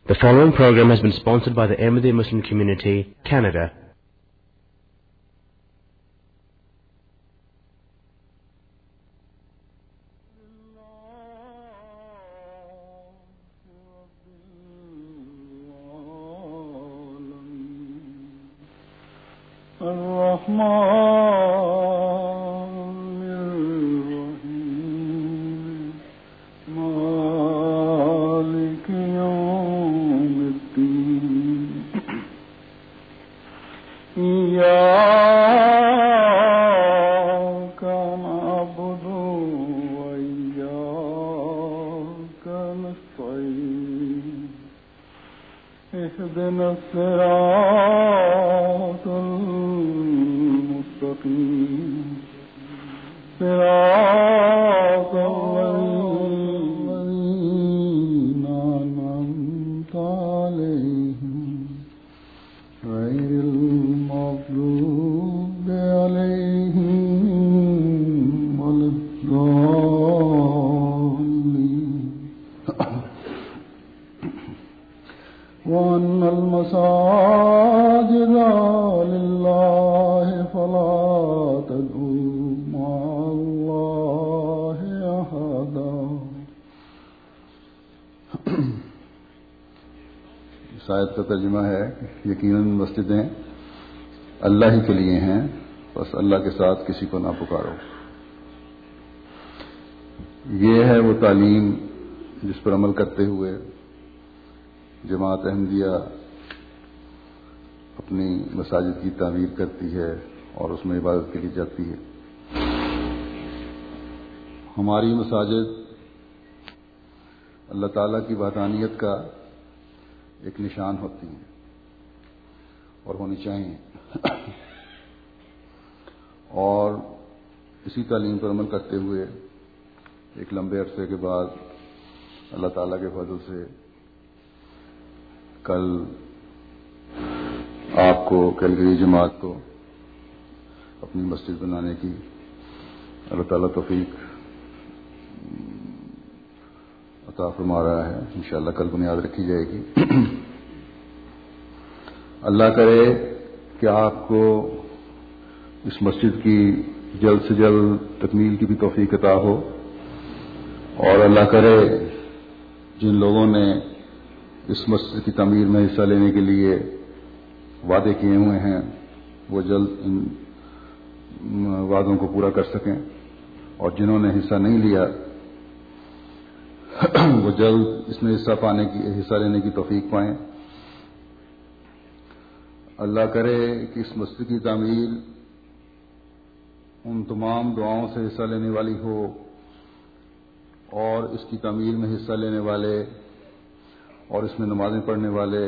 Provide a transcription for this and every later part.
The following program has been sponsored by the Ahmadi Muslim Community, Canada. آیت کا ترجمہ ہے یقیناً مسجدیں اللہ ہی کے لیے ہیں، بس اللہ کے ساتھ کسی کو نہ پکارو۔ یہ ہے وہ تعلیم جس پر عمل کرتے ہوئے جماعت احمدیہ اپنی مساجد کی تعمیر کرتی ہے اور اس میں عبادت کے لیے جاتی ہے۔ ہماری مساجد اللہ تعالیٰ کی وحدانیت کا ایک نشان ہوتی ہیں اور ہونی چاہیے، اور اسی تعلیم پر عمل کرتے ہوئے ایک لمبے عرصے کے بعد اللہ تعالیٰ کے فضل سے کل آپ کو کیلگری جماعت کو اپنی مسجد بنانے کی اللہ تعالیٰ توفیق عطا فرما رہا ہے۔ انشاءاللہ کل بنیاد رکھی جائے گی۔ اللہ کرے کہ آپ کو اس مسجد کی جلد سے جلد تکمیل کی بھی توفیق عطا ہو، اور اللہ کرے جن لوگوں نے اس مسجد کی تعمیر میں حصہ لینے کے لیے وعدے کیے ہوئے ہیں وہ جلد ان وعدوں کو پورا کر سکیں، اور جنہوں نے حصہ نہیں لیا وہ جلد اس میں حصہ لینے کی توفیق پائیں۔ اللہ کرے کہ اس مسجد کی تعمیر ان تمام دعاؤں سے حصہ لینے والی ہو، اور اس کی تعمیر میں حصہ لینے والے اور اس میں نمازیں پڑھنے والے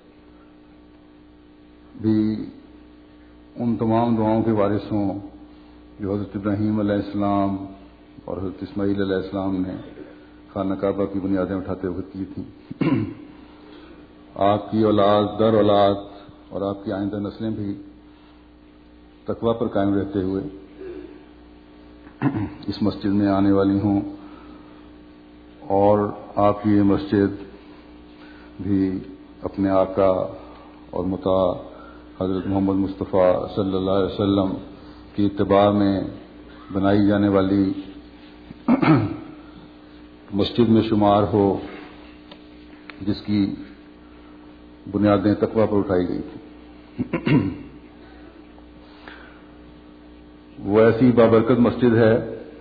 بھی ان تمام دعاؤں کے وارث ہوں جو حضرت ابراہیم علیہ السلام اور حضرت اسماعیل علیہ السلام نے خانہ کعبہ کی بنیادیں اٹھاتے ہوئے کی تھیں۔ آپ کی اولاد در اولاد اور آپ کی آئندہ نسلیں بھی تقویٰ پر قائم رہتے ہوئے اس مسجد میں آنے والی ہوں، اور آپ کی یہ مسجد بھی اپنے آقا اور مطاع حضرت محمد مصطفیٰ صلی اللہ علیہ وسلم کی اتباع میں بنائی جانے والی مسجد میں شمار ہو جس کی بنیادیں تقویٰ پر اٹھائی گئی تھی۔ وہ ایسی بابرکت مسجد ہے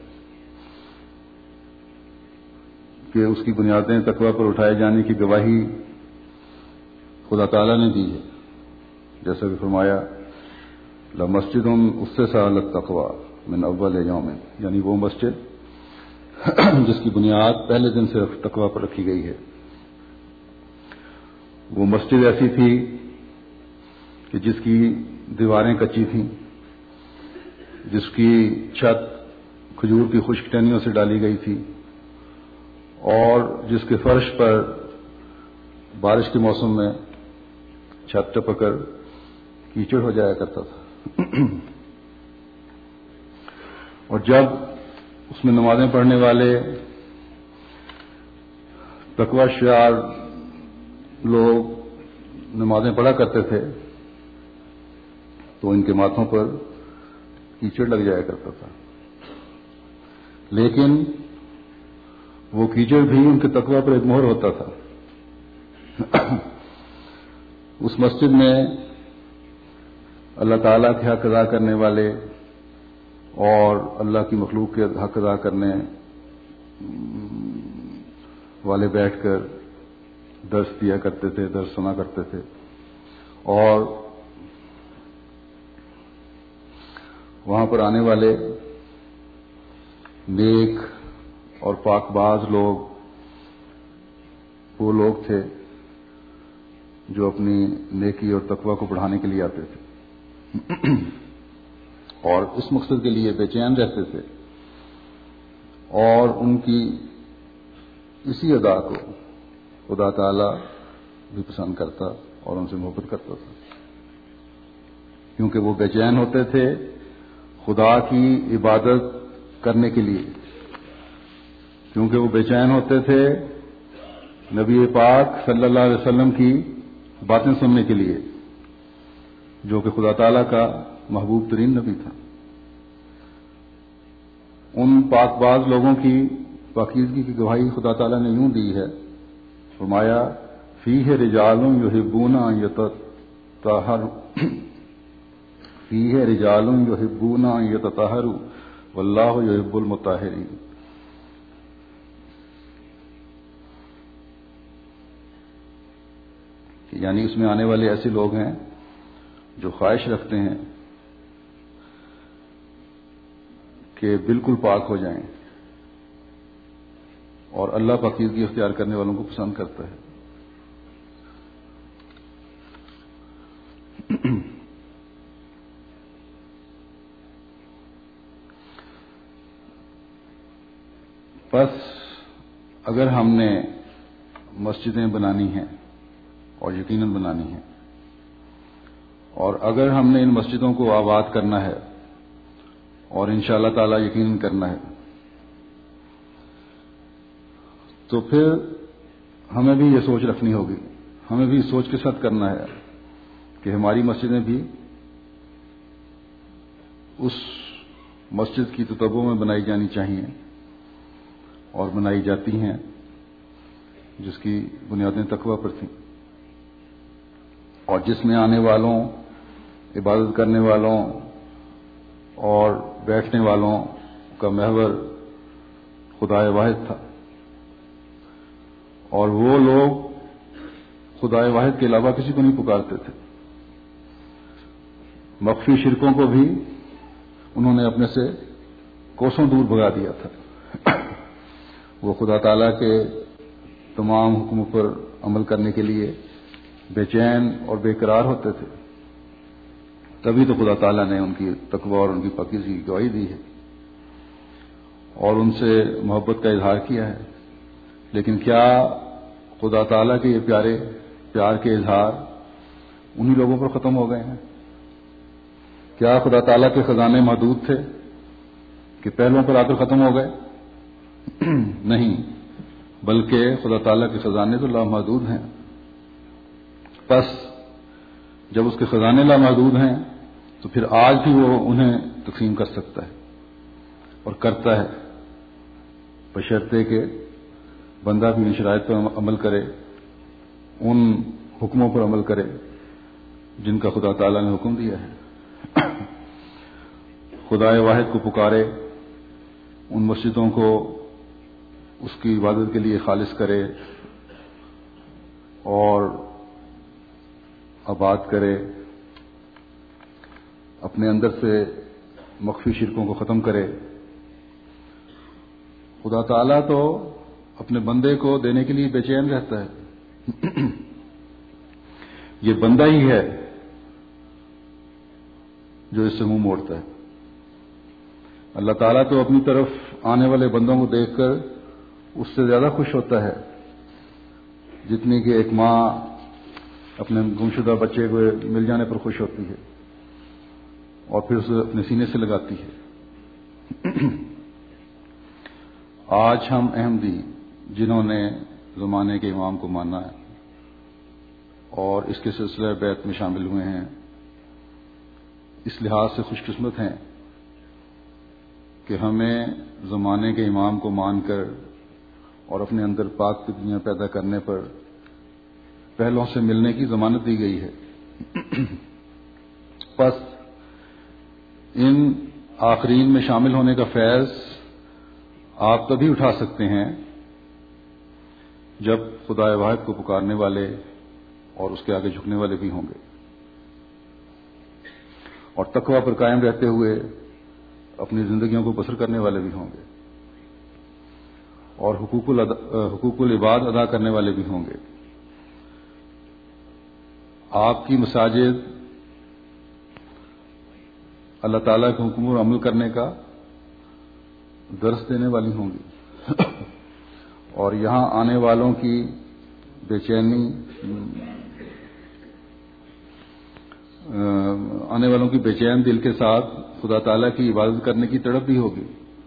کہ اس کی بنیادیں تقویٰ پر اٹھائے جانے کی گواہی خدا تعالیٰ نے دی ہے، جیسا کہ فرمایا لَمَسْجِدٌ أُسِّسَ عَلَى التَّقْوَىٰ مِنْ أَوَّلِ يَوْمٍ، یعنی وہ مسجد جس کی بنیاد پہلے دن سے تقویٰ پر رکھی گئی ہے۔ وہ مسجد ایسی تھی کہ جس کی دیواریں کچی تھیں، جس کی چھت کھجور کی خشک ٹہنیوں سے ڈالی گئی تھی، اور جس کے فرش پر بارش کے موسم میں چھت ٹپک کر کیچڑ ہو جایا کرتا تھا، اور جب اس میں نمازیں پڑھنے والے تقویٰ شعار لوگ نمازیں پڑھا کرتے تھے تو ان کے ماتھوں پر کیچڑ لگ جایا کرتا تھا، لیکن وہ کیچڑ بھی ان کے تقوی پر ایک مہر ہوتا تھا۔ اس مسجد میں اللہ تعالیٰ کے حق ادا کرنے والے اور اللہ کی مخلوق کے حق ادا کرنے والے بیٹھ کر درس دیا کرتے تھے، درس سنا کرتے تھے، اور وہاں پر آنے والے نیک اور پاک باز لوگ وہ لوگ تھے جو اپنی نیکی اور تقوی کو بڑھانے کے لیے آتے تھے اور اس مقصد کے لیے بے چین رہتے تھے، اور ان کی اسی ادا کو خدا تعالی بھی پسند کرتا اور ان سے محبت کرتا تھا، کیونکہ وہ بے چین ہوتے تھے خدا کی عبادت کرنے کے لیے، کیونکہ وہ بے چین ہوتے تھے نبی پاک صلی اللہ علیہ وسلم کی باتیں سننے کے لیے، جو کہ خدا تعالیٰ کا محبوب ترین نبی تھا۔ ان پاک باز لوگوں کی پاکیزگی کی گواہی خدا تعالیٰ نے یوں دی ہے، فرمایا فیہ رجال یحبون ان یتطہروا فیہ رجال یحبون ان یتطہروا واللہ یحب المطہرین۔ یعنی اس میں آنے والے ایسے لوگ ہیں جو خواہش رکھتے ہیں کہ بالکل پاک ہو جائیں، اور اللہ پاکیزگی اختیار کرنے والوں کو پسند کرتا ہے۔ بس اگر ہم نے مسجدیں بنانی ہیں اور یقیناً بنانی ہیں، اور اگر ہم نے ان مسجدوں کو آباد کرنا ہے اور انشاءاللہ تعالی یقیناً کرنا ہے، تو پھر ہمیں بھی یہ سوچ رکھنی ہوگی، ہمیں بھی اس سوچ کے ساتھ کرنا ہے کہ ہماری مسجدیں بھی اس مسجد کی تتبع میں بنائی جانی چاہیے اور بنائی جاتی ہیں جس کی بنیادیں تقوی پر تھیں، اور جس میں آنے والوں، عبادت کرنے والوں اور بیٹھنے والوں کا محور خدائے واحد تھا، اور وہ لوگ خدائے واحد کے علاوہ کسی کو نہیں پکارتے تھے۔ مخفی شرکوں کو بھی انہوں نے اپنے سے کوسوں دور بھگا دیا تھا۔ وہ خدا تعالیٰ کے تمام حکموں پر عمل کرنے کے لیے بے چین اور بے قرار ہوتے تھے، تبھی تو خدا تعالیٰ نے ان کی تقوی اور ان کی پاکیزگی کی گواہی دی ہے اور ان سے محبت کا اظہار کیا ہے۔ لیکن کیا خدا تعالیٰ کے یہ پیار کے اظہار انہی لوگوں پر ختم ہو گئے ہیں؟ کیا خدا تعالیٰ کے خزانے محدود تھے کہ پہلوں پر آ کر ختم ہو گئے؟ نہیں، بلکہ خدا تعالیٰ کے خزانے تو لامحدود ہیں۔ بس جب اس کے خزانے لامحدود ہیں تو پھر آج بھی وہ انہیں تقسیم کر سکتا ہے اور کرتا ہے، بشرطے کہ بندہ بھی ان شرائط پر عمل کرے، ان حکموں پر عمل کرے جن کا خدا تعالیٰ نے حکم دیا ہے، خدائے واحد کو پکارے، ان مسجدوں کو اس کی عبادت کے لیے خالص کرے اور آباد کرے، اپنے اندر سے مخفی شرکوں کو ختم کرے۔ خدا تعالیٰ تو اپنے بندے کو دینے کے لیے بے چین رہتا ہے، یہ بندہ ہی ہے جو اس سے منہ موڑتا ہے۔ اللہ تعالیٰ تو اپنی طرف آنے والے بندوں کو دیکھ کر اس سے زیادہ خوش ہوتا ہے جتنی کہ ایک ماں اپنے گمشدہ بچے کو مل جانے پر خوش ہوتی ہے اور پھر اسے اپنے سینے سے لگاتی ہے۔ آج ہم احمدی جنہوں نے زمانے کے امام کو مانا ہے، اور اس کے سلسلہ بیعت میں شامل ہوئے ہیں، اس لحاظ سے خوش قسمت ہیں کہ ہمیں زمانے کے امام کو مان کر اور اپنے اندر پاک دنیا پیدا کرنے پر پہلوں سے ملنے کی ضمانت دی گئی ہے۔ پس ان آخرین میں شامل ہونے کا فیض آپ تبھی اٹھا سکتے ہیں جب خدا واحد کو پکارنے والے اور اس کے آگے جھکنے والے بھی ہوں گے، اور تقوی پر قائم رہتے ہوئے اپنی زندگیوں کو بسر کرنے والے بھی ہوں گے، اور حقوق العباد ادا کرنے والے بھی ہوں گے۔ آپ کی مساجد اللہ تعالیٰ کے حکم پر عمل کرنے کا درس دینے والی ہوں گی، اور یہاں آنے والوں کی بے چین دل کے ساتھ خدا تعالیٰ کی عبادت کرنے کی تڑپ بھی ہوگی۔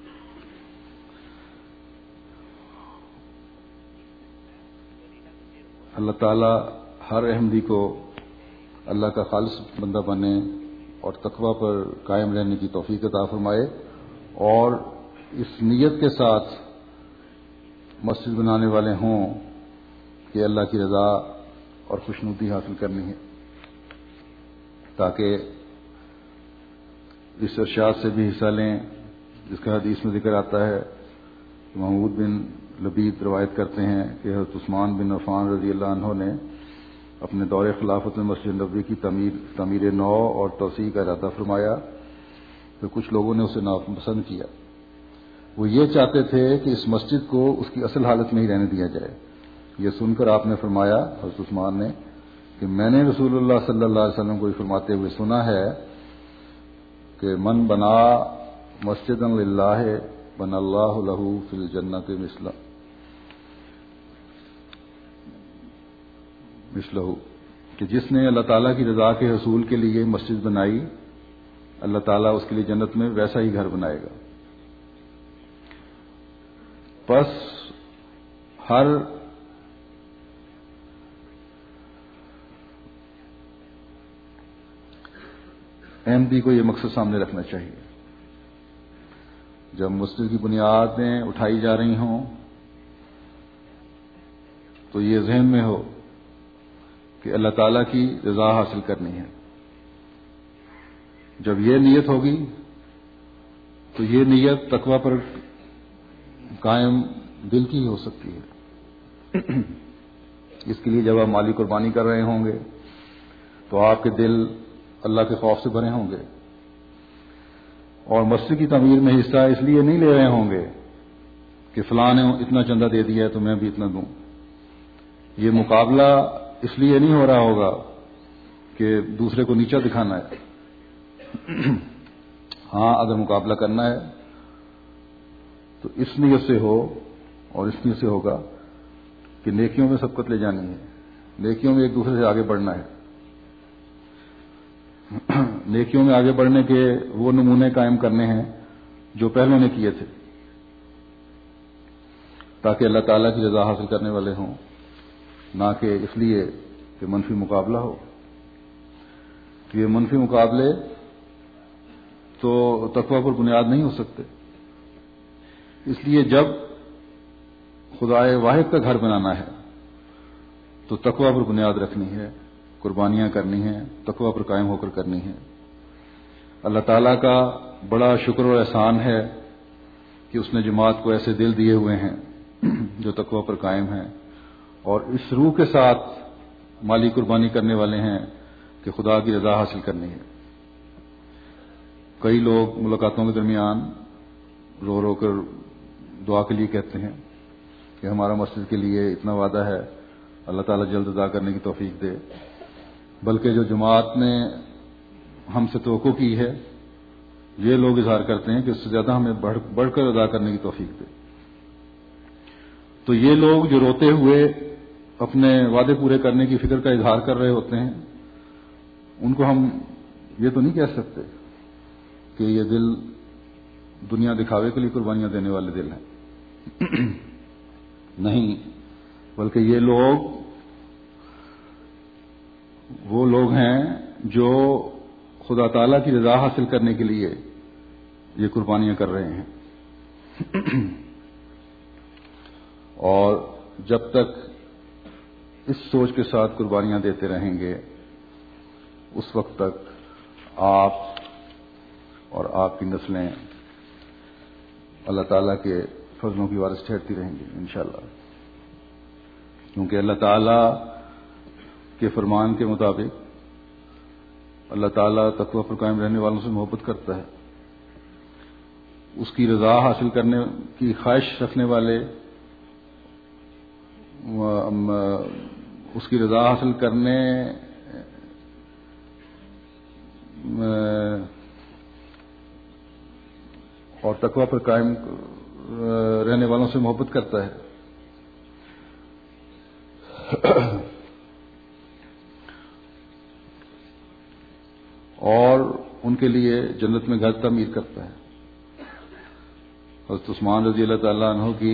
اللہ تعالیٰ ہر احمدی کو اللہ کا خالص بندہ بنے اور تقوی پر قائم رہنے کی توفیق عطا فرمائے، اور اس نیت کے ساتھ مسجد بنانے والے ہوں کہ اللہ کی رضا اور خوشنودی حاصل کرنی ہے، تاکہ اس ارشاد سے بھی حصہ لیں جس کا حدیث میں ذکر آتا ہے کہ محمود بن لبید روایت کرتے ہیں کہ حضرت عثمان بن عفان رضی اللہ عنہ نے اپنے دور خلافت میں مسجد نبوی کی تعمیر نو اور توسیع کا ارادہ فرمایا، تو کچھ لوگوں نے اسے ناپسند کیا۔ وہ یہ چاہتے تھے کہ اس مسجد کو اس کی اصل حالت میں ہی رہنے دیا جائے۔ یہ سن کر آپ نے فرمایا، حضرت عثمان نے، کہ میں نے رسول اللہ صلی اللہ علیہ وسلم کو فرماتے ہوئے سنا ہے کہ من بنا مسجد للہ بن اللہ لہ فی الجنۃ مثلہ، کہ جس نے اللہ تعالیٰ کی رضا کے حصول کے لیے مسجد بنائی، اللہ تعالیٰ اس کے لیے جنت میں ویسا ہی گھر بنائے گا۔ پس ہر احمدی کو یہ مقصد سامنے رکھنا چاہیے، جب مسجد کی بنیادیں اٹھائی جا رہی ہوں تو یہ ذہن میں ہو کہ اللہ تعالیٰ کی رضا حاصل کرنی ہے۔ جب یہ نیت ہوگی تو یہ نیت تقوی پر قائم دل کی ہی ہو سکتی ہے۔ اس کے لیے جب آپ مالی قربانی کر رہے ہوں گے تو آپ کے دل اللہ کے خوف سے بھرے ہوں گے، اور مسجد کی تعمیر میں حصہ اس لیے نہیں لے رہے ہوں گے کہ فلاں نے اتنا چندہ دے دیا ہے تو میں بھی اتنا دوں۔ یہ مقابلہ اس لیے نہیں ہو رہا ہوگا کہ دوسرے کو نیچا دکھانا ہے۔ ہاں، اگر مقابلہ کرنا ہے تو اس نیت سے ہو، اور اس نیت سے ہوگا کہ نیکیوں میں سبقت لے جانی ہے، نیکیوں میں ایک دوسرے سے آگے بڑھنا ہے، نیکیوں میں آگے بڑھنے کے وہ نمونے قائم کرنے ہیں جو پہلوں نے کیے تھے، تاکہ اللہ تعالیٰ کی رضا حاصل کرنے والے ہوں، نہ کہ اس لیے کہ منفی مقابلہ ہو۔ یہ منفی مقابلے تو تقوی پر بنیاد نہیں ہو سکتے۔ اس لیے جب خدائے واحد کا گھر بنانا ہے تو تقوی پر بنیاد رکھنی ہے، قربانیاں کرنی ہیں، تقوی پر قائم ہو کر کرنی ہے۔ اللہ تعالیٰ کا بڑا شکر و احسان ہے کہ اس نے جماعت کو ایسے دل دیے ہوئے ہیں جو تقوی پر قائم ہیں، اور اس روح کے ساتھ مالی قربانی کرنے والے ہیں کہ خدا کی رضا حاصل کرنی ہے۔ کئی لوگ ملاقاتوں کے درمیان رو رو کر دعا کے لیے کہتے ہیں کہ ہمارا مسجد کے لیے اتنا وعدہ ہے، اللہ تعالیٰ جلد ادا کرنے کی توفیق دے، بلکہ جو جماعت نے ہم سے توقع کی ہے یہ لوگ اظہار کرتے ہیں کہ اس سے زیادہ ہمیں بڑھ کر ادا کرنے کی توفیق دے۔ تو یہ لوگ جو روتے ہوئے اپنے وعدے پورے کرنے کی فکر کا اظہار کر رہے ہوتے ہیں، ان کو ہم یہ تو نہیں کہہ سکتے کہ یہ دل دنیا دکھاوے کے لیے قربانیاں دینے والے دل ہیں، نہیں، بلکہ یہ لوگ وہ لوگ ہیں جو خدا تعالیٰ کی رضا حاصل کرنے کے لیے یہ قربانیاں کر رہے ہیں، اور جب تک اس سوچ کے ساتھ قربانیاں دیتے رہیں گے اس وقت تک آپ اور آپ کی نسلیں اللہ تعالیٰ کے فضلوں کی وارث ٹھہرتی رہیں گی انشاءاللہ، کیونکہ اللہ تعالیٰ کے فرمان کے مطابق اللہ تعالیٰ تقوی پر قائم رہنے والوں سے محبت کرتا ہے. اس کی رضا حاصل کرنے کی خواہش رکھنے والے، اس کی رضا حاصل کرنے اور تقوی پر قائم رہنے والوں سے محبت کرتا ہے. اور ان کے لیے جنت میں گھر تعمیر کرتا ہے. حضرت عثمان رضی اللہ تعالیٰ عنہ کی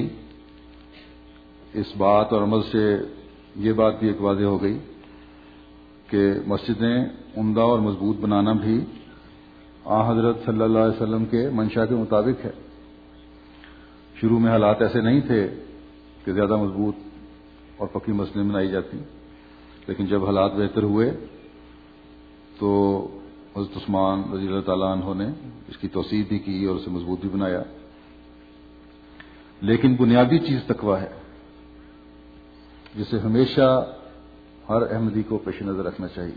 اس بات اور عمل سے یہ بات بھی ایک واضح ہو گئی کہ مسجدیں عمدہ اور مضبوط بنانا بھی حضرت صلی اللہ علیہ وسلم کے منشا کے مطابق ہے. شروع میں حالات ایسے نہیں تھے کہ زیادہ مضبوط اور پکی مسجدیں بنائی جاتی، لیکن جب حالات بہتر ہوئے تو حضرت عثمان رضی اللہ تعالیٰ عنہ نے اس کی توسیع بھی کی اور اسے مضبوط بھی بنایا. لیکن بنیادی چیز تقویٰ ہے، جسے ہمیشہ ہر احمدی کو پیش نظر رکھنا چاہیے.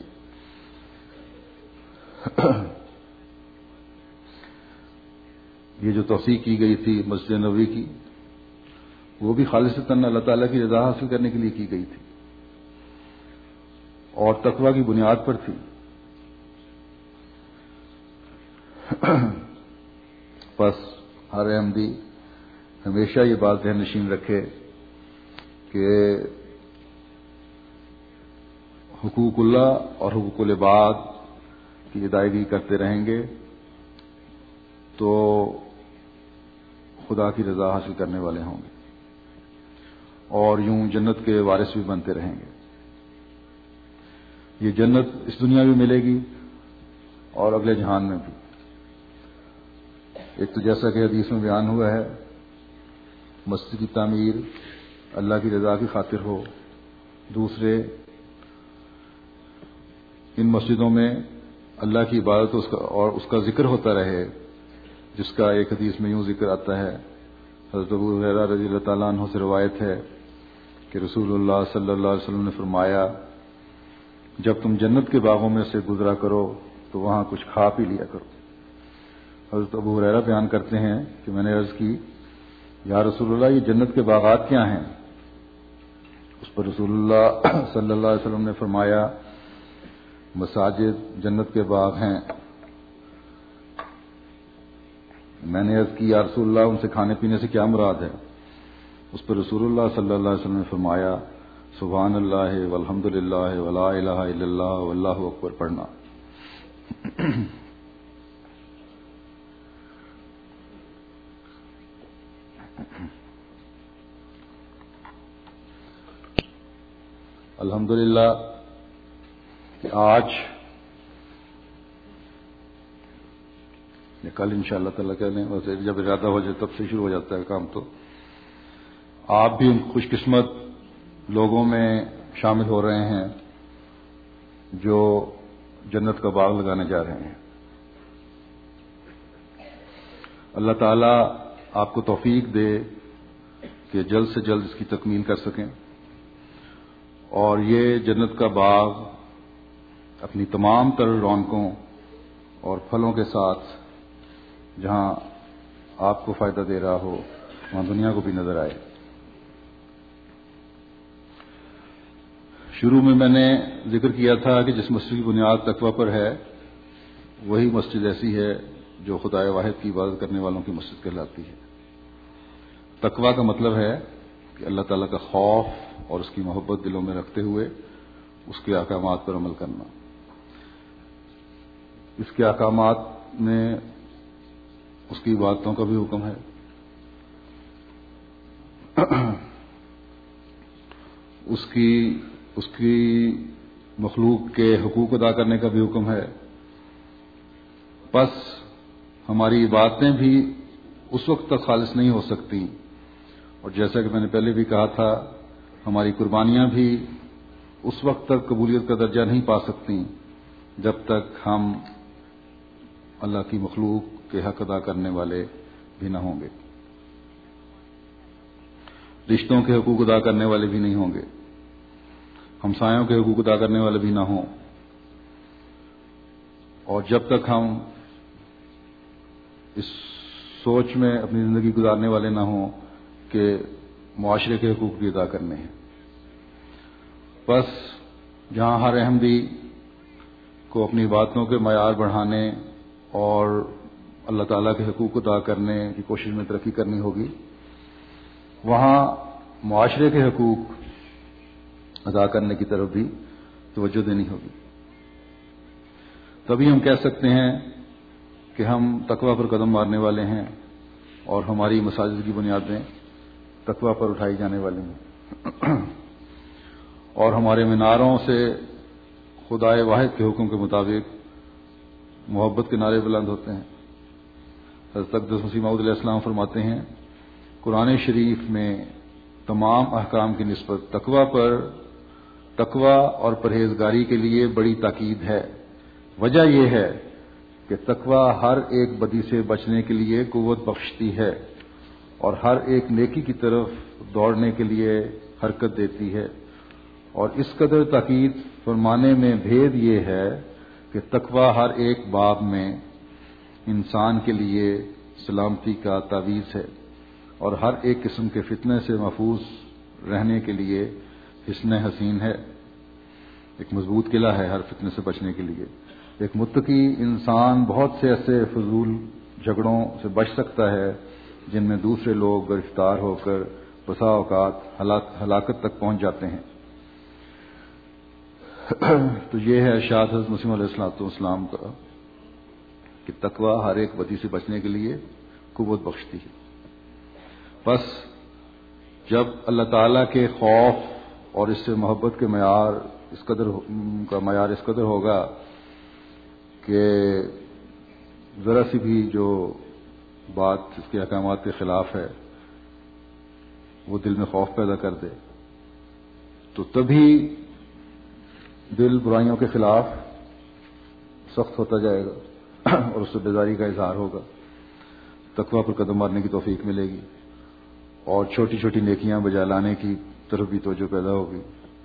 یہ جو توسیع کی گئی تھی مسجد نبوی کی، وہ بھی خالصتاً اللہ تعالیٰ کی رضا حاصل کرنے کے لیے کی گئی تھی اور تقویٰ کی بنیاد پر تھی. بس ہر احمدی ہمیشہ یہ بات ذہن نشین رکھے کہ حقوق اللہ اور حقوق العباد کی ادائیگی کرتے رہیں گے تو خدا کی رضا حاصل کرنے والے ہوں گے اور یوں جنت کے وارث بھی بنتے رہیں گے. یہ جنت اس دنیا میں ملے گی اور اگلے جہان میں بھی. ایک تو جیسا کہ حدیث میں بیان ہوا ہے، مسجد کی تعمیر اللہ کی رضا کی خاطر ہو. دوسرے، ان مسجدوں میں اللہ کی عبادت اور اس کا ذکر ہوتا رہے، جس کا ایک حدیث میں یوں ذکر آتا ہے. حضرت ابو ہریرہ رضی اللہ تعالیٰ عنہ سے روایت ہے کہ رسول اللہ صلی اللہ علیہ وسلم نے فرمایا، جب تم جنت کے باغوں میں سے گزرا کرو تو وہاں کچھ کھا پی لیا کرو. حضرت ابو ہریرہ بیان کرتے ہیں کہ میں نے عرض کی، یا رسول اللہ، یہ جنت کے باغات کیا ہیں؟ اس پر رسول اللہ صلی اللہ علیہ وسلم نے فرمایا، مساجد جنت کے باغ ہیں. میں نے عرض کی، یا رسول اللہ، ان سے کھانے پینے سے کیا مراد ہے؟ اس پر رسول اللہ صلی اللہ علیہ وسلم نے فرمایا، سبحان اللہ والحمد للہ ولا الہ الا اللہ واللہ اکبر پڑھنا. الحمدللہ کہ آج کل انشاءاللہ تعالیٰ کہہ لیں، ویسے جب ارادہ ہو جائے تب سے شروع ہو جاتا ہے کام، تو آپ بھی ان خوش قسمت لوگوں میں شامل ہو رہے ہیں جو جنت کا باغ لگانے جا رہے ہیں. اللہ تعالیٰ آپ کو توفیق دے کہ جلد سے جلد اس کی تکمیل کر سکیں اور یہ جنت کا باغ اپنی تمام تر رونقوں اور پھلوں کے ساتھ جہاں آپ کو فائدہ دے رہا ہو وہاں دنیا کو بھی نظر آئے. شروع میں نے ذکر کیا تھا کہ جس مسجد کی بنیاد تقویٰ پر ہے وہی مسجد ایسی ہے جو خدائے واحد کی عبادت کرنے والوں کی مسجد کہلاتی ہے. تقویٰ کا مطلب ہے کہ اللہ تعالیٰ کا خوف اور اس کی محبت دلوں میں رکھتے ہوئے اس کے احکامات پر عمل کرنا. اس کے احکامات میں اس کی عبادتوں کا بھی حکم ہے. اس کی مخلوق کے حقوق ادا کرنے کا بھی حکم ہے، بس ہماری باتیں بھی اس وقت تک خالص نہیں ہو سکتی، اور جیسا کہ میں نے پہلے بھی کہا تھا، ہماری قربانیاں بھی اس وقت تک قبولیت کا درجہ نہیں پا سکتی جب تک ہم اللہ کی مخلوق کے حق ادا کرنے والے بھی نہ ہوں گے، رشتوں کے حقوق ادا کرنے والے بھی نہیں ہوں گے، ہمسایوں کے حقوق ادا کرنے والے بھی نہ ہوں، اور جب تک ہم اس سوچ میں اپنی زندگی گزارنے والے نہ ہوں کہ معاشرے کے حقوق بھی ادا کرنے ہیں، بس جہاں ہر احمدی کو اپنی باتوں کے معیار بڑھانے اور اللہ تعالیٰ کے حقوق ادا کرنے کی کوشش میں ترقی کرنی ہوگی، وہاں معاشرے کے حقوق ادا کرنے کی طرف بھی توجہ دینی ہوگی۔ تبھی ہم کہہ سکتے ہیں کہ ہم تقویٰ پر قدم مارنے والے ہیں اور ہماری مساجد کی بنیادیں تقویٰ پر اٹھائی جانے والی ہیں، اور ہمارے میناروں سے خدائے واحد کے حکم کے مطابق محبت کے نعرے بلند ہوتے ہیں۔ حضرت اقدس مسیح موعود علیہ السلام فرماتے ہیں، قرآن شریف میں تمام احکام کی نسبت تقویٰ اور پرہیزگاری کے لیے بڑی تاکید ہے۔ وجہ یہ ہے کہ تقویٰ ہر ایک بدی سے بچنے کے لیے قوت بخشتی ہے اور ہر ایک نیکی کی طرف دوڑنے کے لیے حرکت دیتی ہے، اور اس قدر تاکید فرمانے میں بھید یہ ہے کہ تقویٰ ہر ایک باب میں انسان کے لیے سلامتی کا تعویذ ہے اور ہر ایک قسم کے فتنے سے محفوظ رہنے کے لیے حصن حسین ہے، ایک مضبوط قلعہ ہے ہر فتنے سے بچنے کے لیے۔ ایک متقی انسان بہت سے ایسے فضول جھگڑوں سے بچ سکتا ہے جن میں دوسرے لوگ گرفتار ہو کر بسا اوقات ہلاکت تک پہنچ جاتے ہیں۔ تو یہ ہے ارشاد حضرت مسیح علیہ السلام کا کہ تقویٰ ہر ایک بدی سے بچنے کے لیے قوت بخشتی ہے۔ بس جب اللہ تعالیٰ کے خوف اور اس سے محبت کے معیار اس قدر ہوگا کہ ذرا سی بھی جو بات اس کے احکامات کے خلاف ہے وہ دل میں خوف پیدا کر دے، تو تبھی دل برائیوں کے خلاف سخت ہوتا جائے گا اور اس سے بیزاری کا اظہار ہوگا، تقویٰ پر قدم مارنے کی توفیق ملے گی اور چھوٹی چھوٹی نیکیاں بجا لانے کی طرف بھی توجہ پیدا ہوگی۔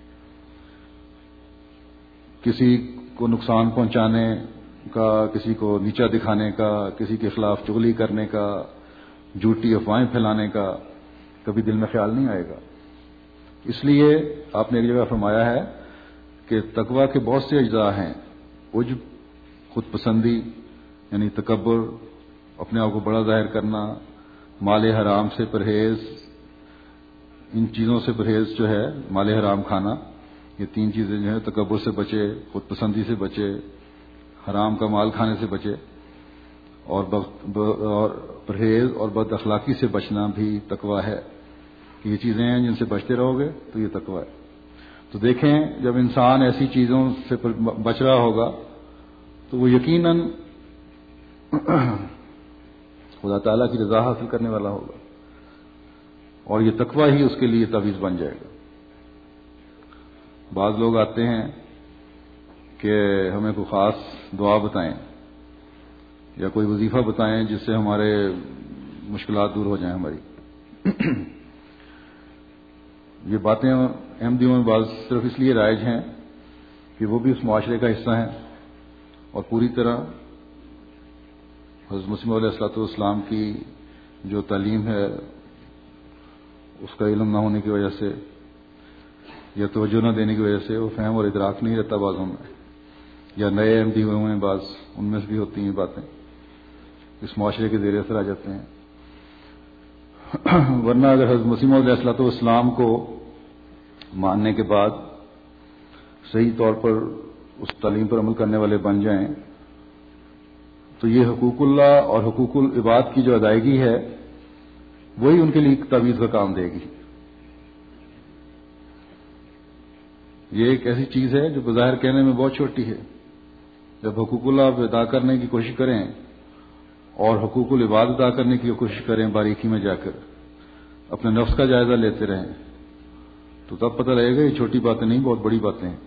کسی کو نقصان پہنچانے کا، کسی کو نیچا دکھانے کا، کسی کے خلاف چغلی کرنے کا، جھوٹی افواہیں پھیلانے کا کبھی دل میں خیال نہیں آئے گا۔ اس لیے آپ نے ایک جگہ فرمایا ہے کہ تقویٰ کے بہت سے اجزاء ہیں، عجب، خود پسندی یعنی تکبر، اپنے آپ کو بڑا ظاہر کرنا، مال حرام سے پرہیز، ان چیزوں سے پرہیز جو ہے مال حرام کھانا، یہ تین چیزیں جو ہیں، تکبر سے بچے، خود پسندی سے بچے، حرام کا مال کھانے سے بچے، اور پرہیز اور بد اخلاقی سے بچنا بھی تقویٰ ہے۔ یہ چیزیں ہیں جن سے بچتے رہو گے تو یہ تقویٰ ہے۔ تو دیکھیں جب انسان ایسی چیزوں سے بچ رہا ہوگا تو وہ یقیناً خدا تعالیٰ کی رضا حاصل کرنے والا ہوگا اور یہ تقویٰ ہی اس کے لیے تعویذ بن جائے گا۔ بعض لوگ آتے ہیں کہ ہمیں کوئی خاص دعا بتائیں یا کوئی وظیفہ بتائیں جس سے ہمارے مشکلات دور ہو جائیں ہماری۔ یہ باتیں احمدیوں میں بعض صرف اس لیے رائج ہیں کہ وہ بھی اس معاشرے کا حصہ ہیں اور پوری طرح حضرت مسیح علیہ السلام کی جو تعلیم ہے اس کا علم نہ ہونے کی وجہ سے یا توجہ نہ دینے کی وجہ سے وہ فہم اور ادراک نہیں رہتا بعضوں میں، یا نئے احمدی ہوئے ہیں بعض، ان میں سے بھی ہوتی ہیں باتیں، اس معاشرے کے زیر اثر آ جاتے ہیں۔ ورنہ اگر حضرت مسیح علیہ السلام کو ماننے کے بعد صحیح طور پر اس تعلیم پر عمل کرنے والے بن جائیں تو یہ حقوق اللہ اور حقوق العباد کی جو ادائیگی ہے وہی ان کے لیے تعویذ کا کام دے گی۔ یہ ایک ایسی چیز ہے جو بظاہر کہنے میں بہت چھوٹی ہے. جب حقوق اللہ آپ ادا کرنے کی کوشش کریں اور حقوق العباد ادا کرنے کی کوشش کریں باریکی میں جا کر اپنے نفس کا جائزہ لیتے رہیں تو تب پتہ لگے گا یہ چھوٹی باتیں نہیں، بہت بڑی باتیں ہیں.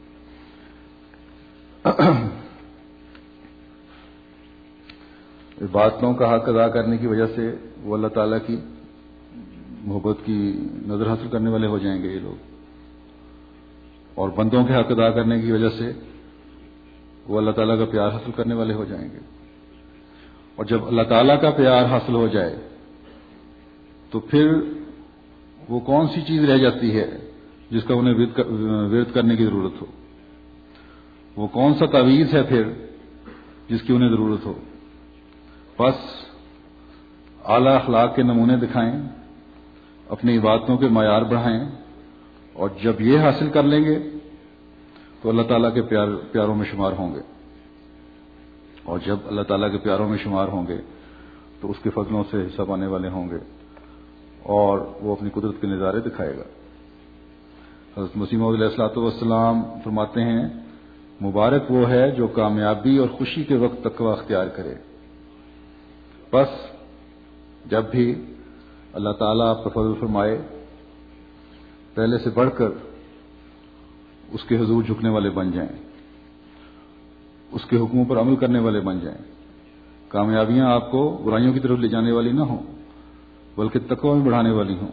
عبادتوں کا حق ادا کرنے کی وجہ سے وہ اللہ تعالیٰ کی محبت کی نظر حاصل کرنے والے ہو جائیں گے یہ لوگ، اور بندوں کے حق ادا کرنے کی وجہ سے وہ اللہ تعالیٰ کا پیار حاصل کرنے والے ہو جائیں گے. اور جب اللہ تعالیٰ کا پیار حاصل ہو جائے تو پھر وہ کون سی چیز رہ جاتی ہے جس کا انہیں ورد کرنے کی ضرورت ہو؟ وہ کون سا تعویذ ہے پھر جس کی انہیں ضرورت ہو؟ بس اعلیٰ اخلاق کے نمونے دکھائیں، اپنی عبادتوں کے معیار بڑھائیں، اور جب یہ حاصل کر لیں گے تو اللہ تعالیٰ کے پیاروں میں شمار ہوں گے. اور جب اللہ تعالیٰ کے پیاروں میں شمار ہوں گے تو اس کے فضلوں سے حصہ پانے والے ہوں گے اور وہ اپنی قدرت کے نظارے دکھائے گا. حضرت مسیح موعود علیہ الصلوۃ والسلام فرماتے ہیں مبارک وہ ہے جو کامیابی اور خوشی کے وقت تقوی اختیار کرے. بس جب بھی اللہ تعالیٰ آپ پر فضل فرمائے پہلے سے بڑھ کر اس کے حضور جھکنے والے بن جائیں، اس کے حکموں پر عمل کرنے والے بن جائیں. کامیابیاں آپ کو برائیوں کی طرف لے جانے والی نہ ہوں بلکہ تقوی میں بڑھانے والی ہوں.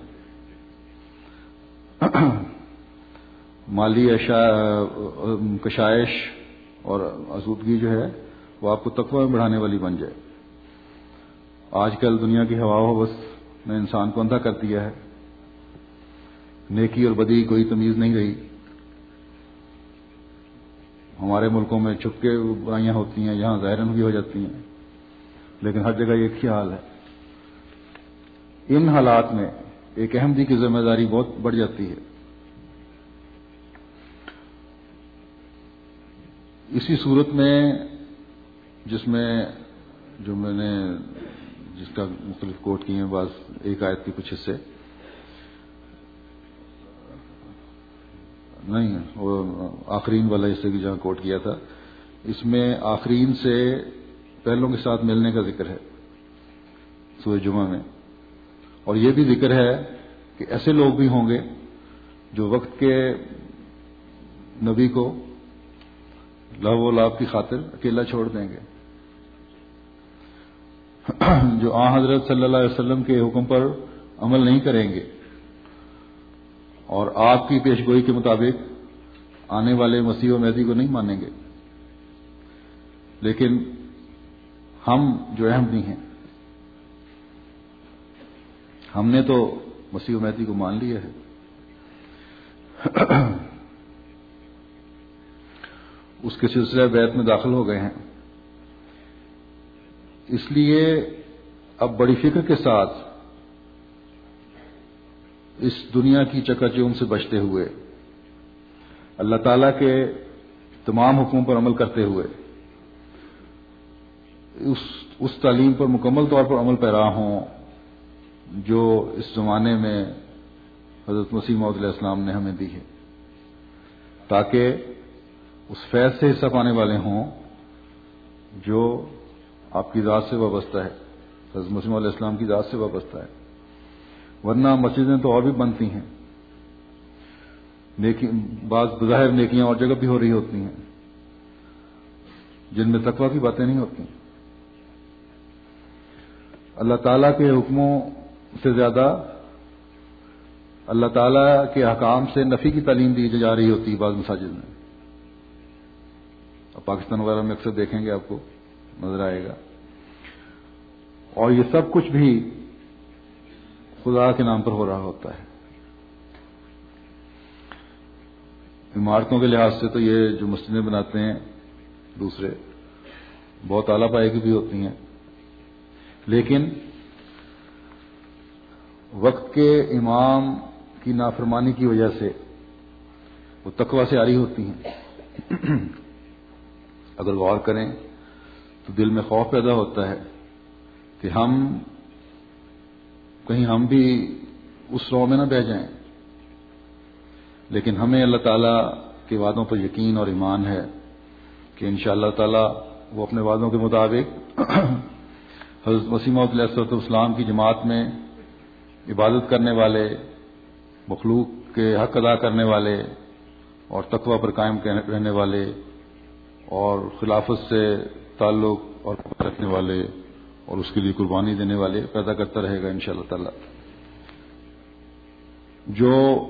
مالی کشائش اور آسودگی جو ہے وہ آپ کو تقوی میں بڑھانے والی بن جائے. آج کل دنیا کی ہوا و ہوس نے انسان کو اندھا کر دیا ہے. نیکی اور بدی کوئی تمیز نہیں رہی. ہمارے ملکوں میں چھپ کے برائیاں ہوتی ہیں، یہاں ظاہراً بھی ہو جاتی ہیں، لیکن ہر جگہ ایک ہی حال ہے. ان حالات میں ایک احمدی کی ذمہ داری بہت بڑھ جاتی ہے. اسی صورت میں جس کا مختلف کوٹ کیے ہیں، بعض ایک آیت کے کچھ حصے نہیں ہے، وہ آخرین والا حصے کی جہاں کوٹ کیا تھا، اس میں آخرین سے پہلوں کے ساتھ ملنے کا ذکر ہے سورہ جمعہ میں. اور یہ بھی ذکر ہے کہ ایسے لوگ بھی ہوں گے جو وقت کے نبی کو لہو و لعب کی خاطر اکیلا چھوڑ دیں گے، جو آن حضرت صلی اللہ علیہ وسلم کے حکم پر عمل نہیں کریں گے اور آپ کی پیشگوئی کے مطابق آنے والے مسیح و مہدی کو نہیں مانیں گے. لیکن ہم جو احمدی ہیں ہم نے تو مسیح و مہدی کو مان لیا ہے. اس کے سلسلہ بیعت میں داخل ہو گئے ہیں. اس لیے اب بڑی فکر کے ساتھ اس دنیا کی چکا چوند سے بچتے ہوئے اللہ تعالیٰ کے تمام حکموں پر عمل کرتے ہوئے اس تعلیم پر مکمل طور پر عمل پیرا ہوں جو اس زمانے میں حضرت مسیح موعود علیہ السلام نے ہمیں دی ہے، تاکہ اس فیض سے حصہ پانے والے ہوں جو آپ کی ذات سے وابستہ ہے، حضرت مسیح موعود علیہ السلام کی ذات سے وابستہ ہے. ورنہ مسجدیں تو اور بھی بنتی ہیں، بعض بظاہر نیکیاں اور جگہ بھی ہو رہی ہوتی ہیں جن میں تقویٰ کی باتیں نہیں ہوتی. اللہ تعالیٰ کے حکموں سے زیادہ اللہ تعالیٰ کے احکام سے نفی کی تعلیم دی جا رہی ہوتی ہے بعض مساجد میں. اب پاکستان وغیرہ میں اکثر دیکھیں گے، آپ کو نظر آئے گا. اور یہ سب کچھ بھی خدا کے نام پر ہو رہا ہوتا ہے. عمارتوں کے لحاظ سے تو یہ جو مسجدیں بناتے ہیں دوسرے بہت اعلیٰ پائے کی بھی ہوتی ہیں، لیکن وقت کے امام کی نافرمانی کی وجہ سے وہ تقویٰ سے عاری ہوتی ہیں. اگر غور کریں تو دل میں خوف پیدا ہوتا ہے کہ کہیں ہم بھی اس رو میں نہ بہ جائیں لیکن ہمیں اللہ تعالیٰ کے وعدوں پر یقین اور ایمان ہے کہ انشاءاللہ تعالیٰ وہ اپنے وعدوں کے مطابق حضرت مسیح موعود علیہ الصلوۃ والسلام کی جماعت میں عبادت کرنے والے، مخلوق کے حق ادا کرنے والے اور تقوی پر قائم رہنے والے اور خلافت سے تعلق اور رکھنے والے اور اس کے لیے قربانی دینے والے پیدا کرتا رہے گا انشاءاللہ تعالی۔ جو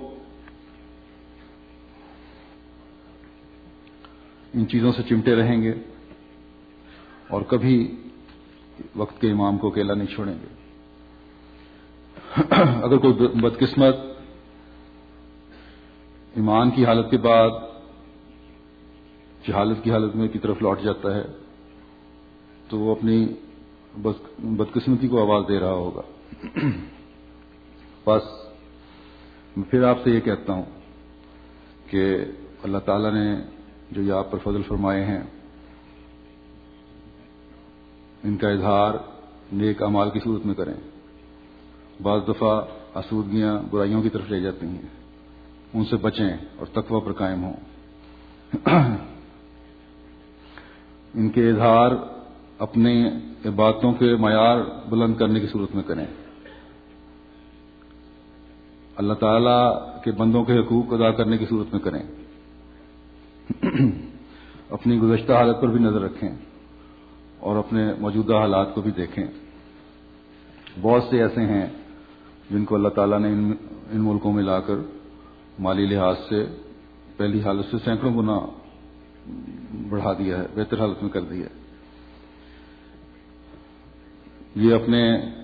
ان چیزوں سے چمٹے رہیں گے اور کبھی وقت کے امام کو اکیلا نہیں چھوڑیں گے۔ اگر کوئی بدقسمت ایمان کی حالت کے بعد جہالت کی حالت میں کی طرف لوٹ جاتا ہے تو وہ اپنی بدقسمتی کو آواز دے رہا ہوگا۔ بس میں پھر آپ سے یہ کہتا ہوں کہ اللہ تعالیٰ نے جو یہ آپ پر فضل فرمائے ہیں ان کا اظہار نیک اعمال کی صورت میں کریں۔ بعض دفعہ آسودگیاں برائیوں کی طرف لے جاتی ہیں، ان سے بچیں اور تقوی پر قائم ہوں۔ ان کے اظہار اپنے عبادتوں کے معیار بلند کرنے کی صورت میں کریں، اللہ تعالیٰ کے بندوں کے حقوق ادا کرنے کی صورت میں کریں، اپنی گزشتہ حالت پر بھی نظر رکھیں اور اپنے موجودہ حالات کو بھی دیکھیں۔ بہت سے ایسے ہیں جن کو اللہ تعالیٰ نے ان ملکوں میں لا کر مالی لحاظ سے پہلی حالت سے سینکڑوں گنا بڑھا دیا ہے، بہتر حالت میں کر دیا ہے۔ یہ اپنے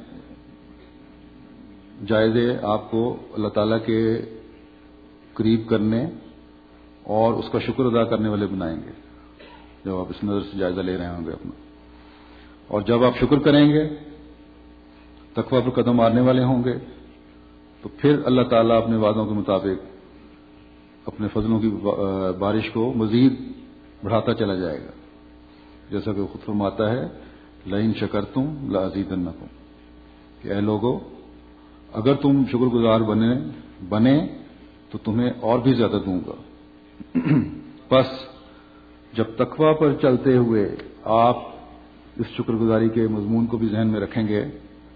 جائزے آپ کو اللہ تعالیٰ کے قریب کرنے اور اس کا شکر ادا کرنے والے بنائیں گے جب آپ اس نظر سے جائزہ لے رہے ہوں گے اپنا، اور جب آپ شکر کریں گے، تقوی پر قدم مارنے والے ہوں گے، تو پھر اللہ تعالیٰ اپنے وعدوں کے مطابق اپنے فضلوں کی بارش کو مزید بڑھاتا چلا جائے گا، جیسا کہ وہ خود فرماتا ہے لئن شکرتم لازیدنکم، کہ اے لوگو اگر تم شکر گزار بنے تو تمہیں اور بھی زیادہ دوں گا۔ بس جب تقوی پر چلتے ہوئے آپ اس شکر گزاری کے مضمون کو بھی ذہن میں رکھیں گے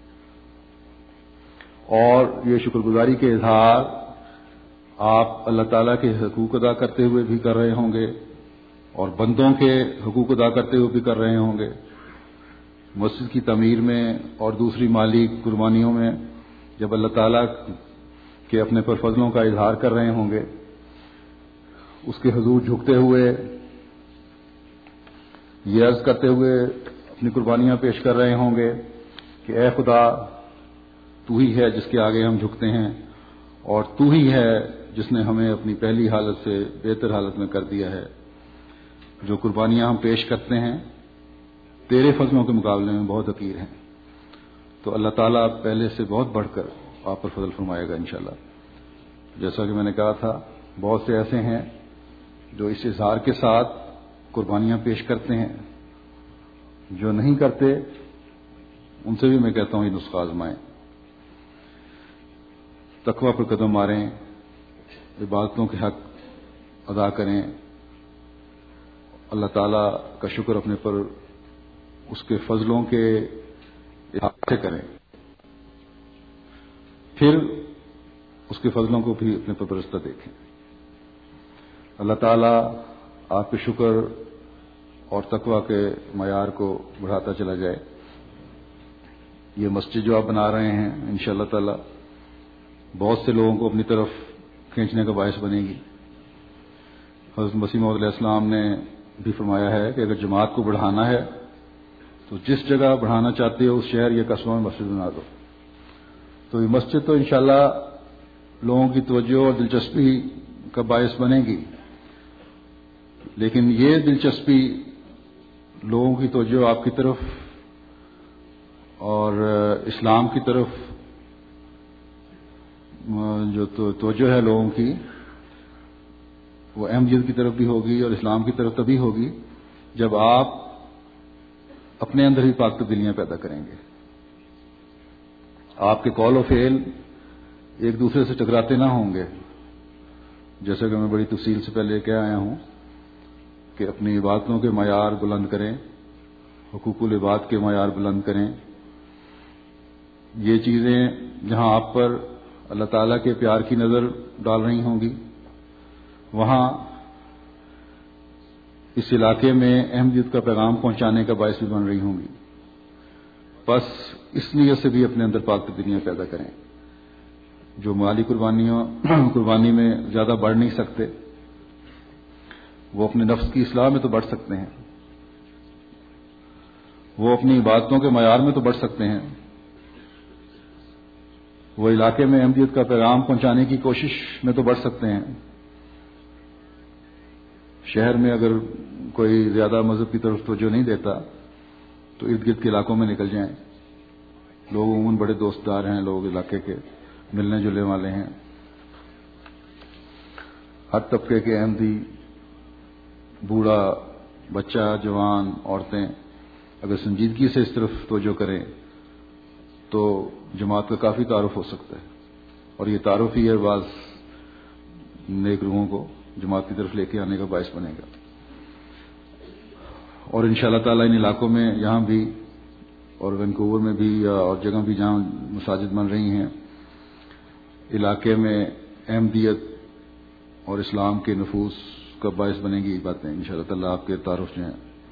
اور یہ شکر گزاری کے اظہار آپ اللہ تعالیٰ کے حقوق ادا کرتے ہوئے بھی کر رہے ہوں گے اور بندوں کے حقوق ادا کرتے ہوئے بھی کر رہے ہوں گے، مسجد کی تعمیر میں اور دوسری مالی قربانیوں میں جب اللہ تعالیٰ کے اپنے پر فضلوں کا اظہار کر رہے ہوں گے، اس کے حضور جھکتے ہوئے یہ عرض کرتے ہوئے اپنی قربانیاں پیش کر رہے ہوں گے کہ اے خدا تو ہی ہے جس کے آگے ہم جھکتے ہیں اور تو ہی ہے جس نے ہمیں اپنی پہلی حالت سے بہتر حالت میں کر دیا ہے۔ جو قربانیاں ہم پیش کرتے ہیں تیرے فضلوں کے مقابلے میں بہت حقیر ہیں، تو اللہ تعالیٰ پہلے سے بہت بڑھ کر آپ پر فضل فرمائے گا انشاءاللہ۔ جیسا کہ میں نے کہا تھا بہت سے ایسے ہیں جو اس اظہار کے ساتھ قربانیاں پیش کرتے ہیں، جو نہیں کرتے ان سے بھی میں کہتا ہوں یہ نسخہ آزمائیں، تقوی پر قدم ماریں، عبادتوں کے حق ادا کریں، اللہ تعالیٰ کا شکر اپنے پر اس کے فضلوں کے احاطے کریں، پھر اس کے فضلوں کو بھی اپنے پر برستا دیکھیں۔ اللہ تعالیٰ آپ کے شکر اور تقوی کے معیار کو بڑھاتا چلا جائے۔ یہ مسجد جو آپ بنا رہے ہیں انشاءاللہ تعالیٰ بہت سے لوگوں کو اپنی طرف کھینچنے کا باعث بنے گی۔ حضرت مسیح موعود علیہ السلام نے بھی فرمایا ہے کہ اگر جماعت کو بڑھانا ہے تو جس جگہ بڑھانا چاہتے ہو اس شہر یا قصبہ میں مسجد بنا دو۔ تو یہ مسجد تو انشاءاللہ لوگوں کی توجہ اور دلچسپی کا باعث بنے گی، لیکن یہ دلچسپی لوگوں کی توجہ آپ کی طرف اور اسلام کی طرف جو توجہ ہے لوگوں کی وہ احمدیت کی طرف بھی ہوگی اور اسلام کی طرف تبھی ہوگی جب آپ اپنے اندر ہی پاک تبدیلیاں پیدا کریں گے، آپ کے قول و فعل ایک دوسرے سے ٹکراتے نہ ہوں گے جیسا کہ میں بڑی تفصیل سے پہلے کہہ آیا ہوں کہ اپنی عبادتوں کے معیار بلند کریں، حقوق العباد کے معیار بلند کریں. یہ چیزیں جہاں آپ پر اللہ تعالیٰ کے پیار کی نظر ڈال رہی ہوں گی، وہاں اس علاقے میں احمدیت کا پیغام پہنچانے کا باعث بھی بن رہی ہوں گی. بس اس نیت سے بھی اپنے اندر پاک تبدیلیاں پیدا کریں. جو مالی قربانی میں زیادہ بڑھ نہیں سکتے، وہ اپنے نفس کی اصلاح میں تو بڑھ سکتے ہیں، وہ اپنی عبادتوں کے معیار میں تو بڑھ سکتے ہیں، وہ علاقے میں احمدیت کا پیغام پہنچانے کی کوشش میں تو بڑھ سکتے ہیں. شہر میں اگر کوئی زیادہ مذہب کی طرف توجہ نہیں دیتا تو ارد گرد کے علاقوں میں نکل جائیں. لوگ عموماً بڑے دوستدار ہیں، لوگ علاقے کے ملنے جلنے والے ہیں. ہر طبقے کے احمدی، بوڑھا، بچہ، جوان، عورتیں اگر سنجیدگی سے اس طرف توجہ کریں تو جماعت کا کافی تعارف ہو سکتا ہے. اور یہ تعارف ہی ہے بعض نیک روحوں کو جماعت کی طرف لے کے آنے کا باعث بنے گا. اور انشاءاللہ تعالیٰ ان علاقوں میں یہاں بھی اور وینکوور میں بھی اور جگہ بھی جہاں مساجد بن رہی ہیں، علاقے میں احمدیت اور اسلام کے نفوذ کا باعث بنے گی. یہ باتیں انشاءاللہ تعالیٰ آپ کے تعارف جو ہیں.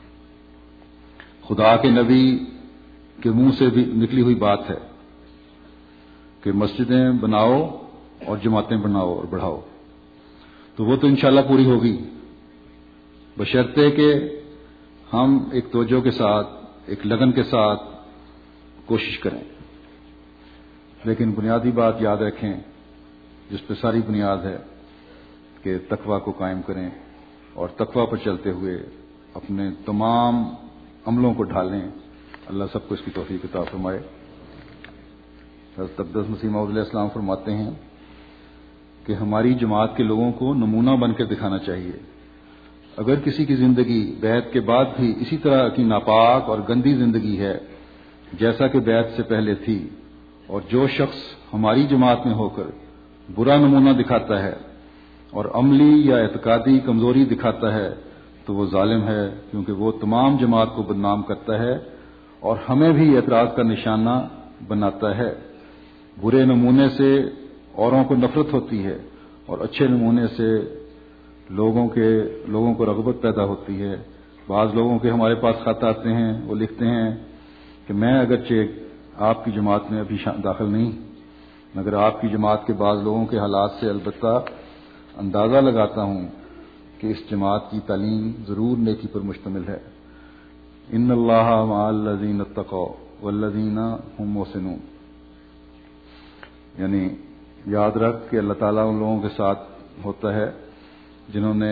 خدا کے نبی کے منہ سے بھی نکلی ہوئی بات ہے کہ مسجدیں بناؤ اور جماعتیں بناؤ اور بڑھاؤ، تو وہ تو انشاءاللہ پوری ہوگی، بشرطے کہ ہم ایک توجہ کے ساتھ، ایک لگن کے ساتھ کوشش کریں. لیکن بنیادی بات یاد رکھیں جس پہ ساری بنیاد ہے کہ تقویٰ کو قائم کریں اور تقویٰ پر چلتے ہوئے اپنے تمام عملوں کو ڈھالیں. اللہ سب کو اس کی توفیق عطا فرمائے. حضرت اقدس مسیح موعود علیہ السلام فرماتے ہیں کہ ہماری جماعت کے لوگوں کو نمونہ بن کے دکھانا چاہیے. اگر کسی کی زندگی بیعت کے بعد بھی اسی طرح کی ناپاک اور گندی زندگی ہے جیسا کہ بیعت سے پہلے تھی، اور جو شخص ہماری جماعت میں ہو کر برا نمونہ دکھاتا ہے اور عملی یا اعتقادی کمزوری دکھاتا ہے تو وہ ظالم ہے، کیونکہ وہ تمام جماعت کو بدنام کرتا ہے اور ہمیں بھی اعتراض کا نشانہ بناتا ہے. برے نمونے سے اوروں کو نفرت ہوتی ہے اور اچھے نمونے سے لوگوں کو رغبت پیدا ہوتی ہے. بعض لوگوں کے ہمارے پاس خط آتے ہیں، وہ لکھتے ہیں کہ میں اگرچہ آپ کی جماعت میں ابھی داخل نہیں، مگر آپ کی جماعت کے بعض لوگوں کے حالات سے البتہ اندازہ لگاتا ہوں کہ اس جماعت کی تعلیم ضرور نیکی پر مشتمل ہے. ان اللہ مع الذین اتقوا والذین هم محسنون. یعنی یاد رکھ کہ اللہ تعالیٰ ان لوگوں کے ساتھ ہوتا ہے جنہوں نے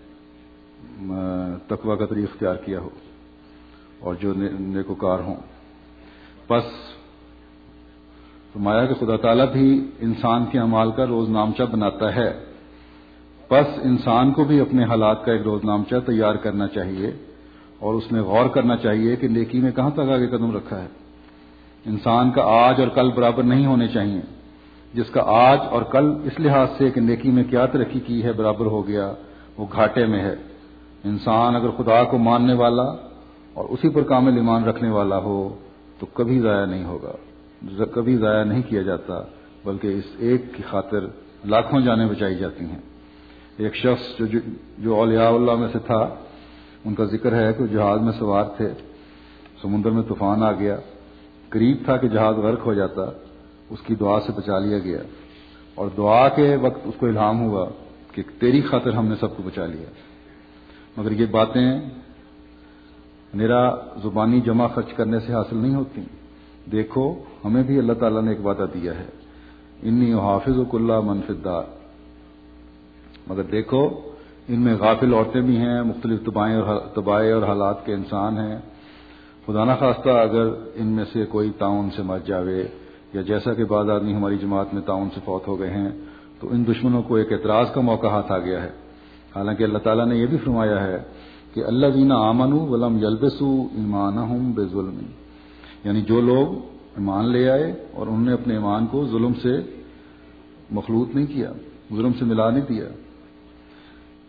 تقویٰ کا طریق اختیار کیا ہو اور جو نیکوکار ہوں. پس فرمایا کہ خدا تعالیٰ بھی انسان کے اعمال کا روز نامچہ بناتا ہے. پس انسان کو بھی اپنے حالات کا ایک روز نامچہ تیار کرنا چاہیے اور اس میں غور کرنا چاہیے کہ نیکی میں کہاں تک آگے قدم رکھا ہے. انسان کا آج اور کل برابر نہیں ہونے چاہیے. جس کا آج اور کل اس لحاظ سے کہ نیکی میں کیا ترقی کی ہے برابر ہو گیا، وہ گھاٹے میں ہے. انسان اگر خدا کو ماننے والا اور اسی پر کامل ایمان رکھنے والا ہو تو کبھی ضائع نہیں ہوگا، کبھی ضائع نہیں کیا جاتا، بلکہ اس ایک کی خاطر لاکھوں جانیں بچائی جاتی ہیں. ایک شخص جو اولیاء اللہ میں سے تھا، ان کا ذکر ہے کہ جہاز میں سوار تھے، سمندر میں طوفان آ گیا، قریب تھا کہ جہاز غرق ہو جاتا، اس کی دعا سے بچا لیا گیا، اور دعا کے وقت اس کو الہام ہوا کہ تیری خاطر ہم نے سب کو بچا لیا. مگر یہ باتیں میرا زبانی جمع خرچ کرنے سے حاصل نہیں ہوتی. دیکھو ہمیں بھی اللہ تعالیٰ نے ایک وعدہ دیا ہے، انی احافظک اللہ من فی الدار. مگر دیکھو ان میں غافل عورتیں بھی ہیں، مختلف طبائع اور حالات کے انسان ہیں. خدا نہ خواستہ اگر ان میں سے کوئی تعاون سے مر جاوے، یا جیسا کہ بعض آدمی ہماری جماعت میں تعاون سے فوت ہو گئے ہیں، تو ان دشمنوں کو ایک اعتراض کا موقع ہاتھ آ گیا ہے. حالانکہ اللہ تعالیٰ نے یہ بھی فرمایا ہے کہ الذین آمنوا ولم یلبسوا ایمانہم بظلم، یعنی جو لوگ ایمان لے آئے اور انہوں نے اپنے ایمان کو ظلم سے مخلوط نہیں کیا، ظلم سے ملا نہیں دیا،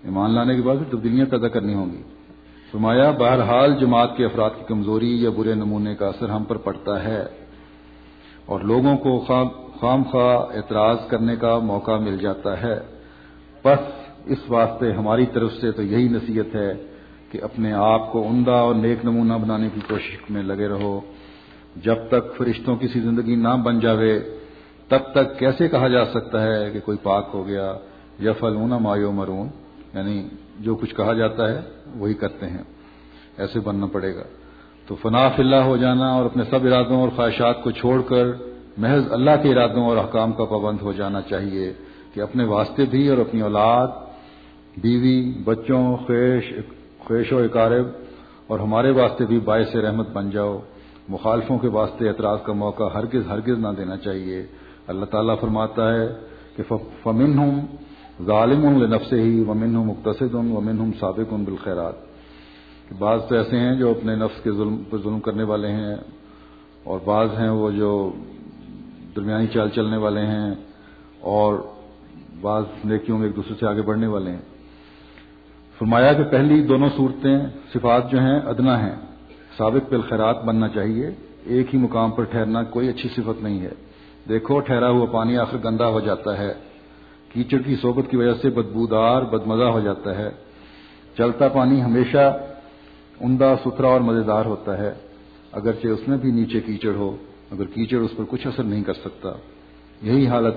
ایمان لانے کے بعد پھر تبدیلیاں پیدا کرنی ہوں گی. فرمایا بہرحال جماعت کے افراد کی کمزوری یا برے نمونے کا اثر ہم پر پڑتا ہے اور لوگوں کو خام خواہ اعتراض کرنے کا موقع مل جاتا ہے. بس اس واسطے ہماری طرف سے تو یہی نصیحت ہے کہ اپنے آپ کو عمدہ اور نیک نمونہ بنانے کی کوشش میں لگے رہو. جب تک فرشتوں کی سی زندگی نہ بن جاوے تب تک کیسے کہا جا سکتا ہے کہ کوئی پاک ہو گیا؟ یفعلون ما یؤمرون، یعنی جو کچھ کہا جاتا ہے وہی کرتے ہیں. ایسے بننا پڑے گا. تو فنا فی اللہ ہو جانا اور اپنے سب ارادوں اور خواہشات کو چھوڑ کر محض اللہ کے ارادوں اور احکام کا پابند ہو جانا چاہیے کہ اپنے واسطے بھی اور اپنی اولاد، بیوی، بچوں، خیش و اقارب اور ہمارے واسطے بھی باعث رحمت بن جاؤ. مخالفوں کے واسطے اعتراض کا موقع ہرگز نہ دینا چاہیے. اللہ تعالیٰ فرماتا ہے کہ فَمِنْهُمْ ظَالِمٌ لِنَفْسِهِ وَمِنْهُمْ مُقْتَصِدٌ وَمِنْهُمْ سَابِقٌ بِالْخَيْرَاتِ. کہ بعض تو ایسے ہیں جو اپنے نفس کے پر ظلم کرنے والے ہیں اور بعض ہیں وہ جو درمیانی چال چلنے والے ہیں اور بعض نیکیوں میں ایک دوسرے سے آگے بڑھنے والے ہیں. فرمایا کہ پہلی دونوں صورتیں صفات جو ہیں ادنا ہیں. سابق بالخیرات بننا چاہیے. ایک ہی مقام پر ٹھہرنا کوئی اچھی صفت نہیں ہے. دیکھو ٹھہرا ہوا پانی آخر گندا ہو جاتا ہے. کیچڑ کی صحبت کی وجہ سے بدبودار بدمزہ ہو جاتا ہے. چلتا پانی ہمیشہ عمدہ ستھرا اور مزیدار ہوتا ہے اگرچہ اس میں بھی نیچے کیچڑ ہو، مگر کیچڑ اس پر کچھ اثر نہیں کر سکتا. یہی حال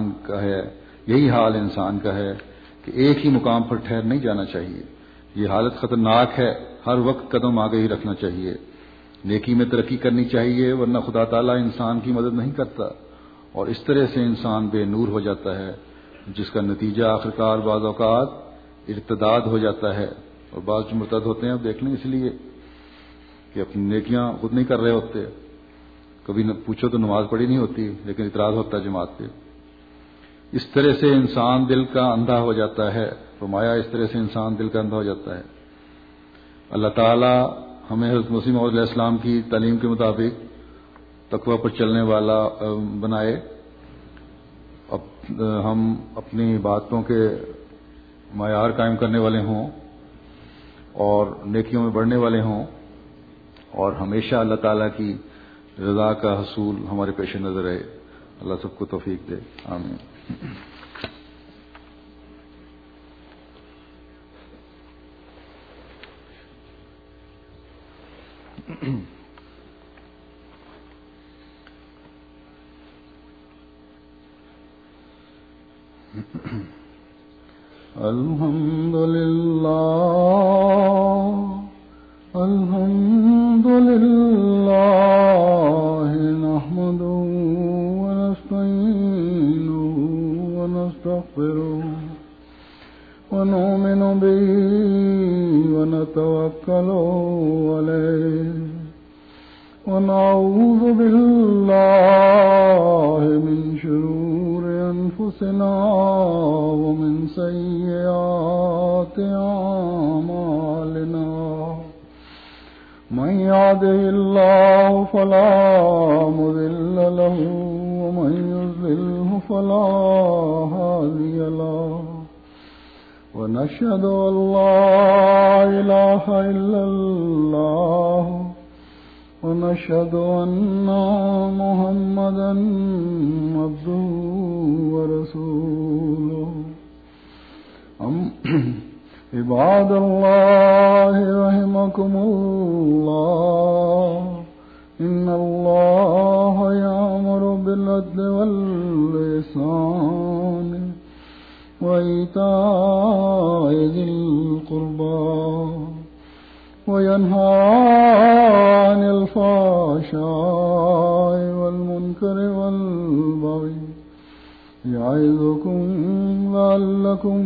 انسان کا ہے کہ ایک ہی مقام پر ٹھہر نہیں جانا چاہیے. یہ حالت خطرناک ہے. ہر وقت قدم آگے ہی رکھنا چاہیے. نیکی میں ترقی کرنی چاہیے ورنہ خدا تعالیٰ انسان کی مدد نہیں کرتا اور اس طرح سے انسان بے نور ہو جاتا ہے جس کا نتیجہ آخرکار بعض اوقات ارتداد ہو جاتا ہے. اور بعض جو مرتد ہوتے ہیں اب دیکھ لیں اس لیے کہ اپنی نیکیاں خود نہیں کر رہے ہوتے. کبھی پوچھو تو نماز پڑھی نہیں ہوتی لیکن اعتراض ہوتا ہے جماعت پہ. اس طرح سے انسان دل کا اندھا ہو جاتا ہے. فرمایا اس طرح سے انسان دل کا اندھا ہو جاتا ہے. اللہ تعالی ہمیں حضرت مسیح موعود علیہ السلام کی تعلیم کے مطابق تقوی پر چلنے والا بنائے. ہم اپنی باتوں کے معیار قائم کرنے والے ہوں اور نیکیوں میں بڑھنے والے ہوں اور ہمیشہ اللہ تعالیٰ کی رضا کا حصول ہمارے پیش نظر رہے. اللہ سب کو توفیق دے. آمین. الحمد للہ نحمده ونستعينه ونستغفره ونؤمن به ونتوكل عليه ونعوذ بالله من شرور أنفسنا ومن سيئات أعمالنا. من يهده الله فلا مضل له ومن يضلله فلا هادي له. ونشهد أن لا إله إلا الله ونشهد أن محمدا عبده ورسوله. عباد الله رحمكم الله إن الله يأمر بالعدل والإحسان وإيتاء ذي القربى وينهى عن الفحشاء والمنكر والبغي يعظكم لعلكم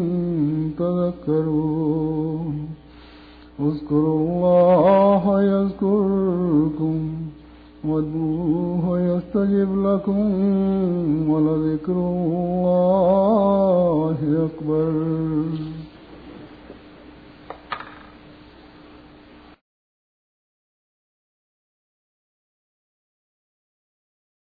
تذكرون. اذكروا الله يذكركم وادعوه يستجب لكم ولذكر الله أكبر.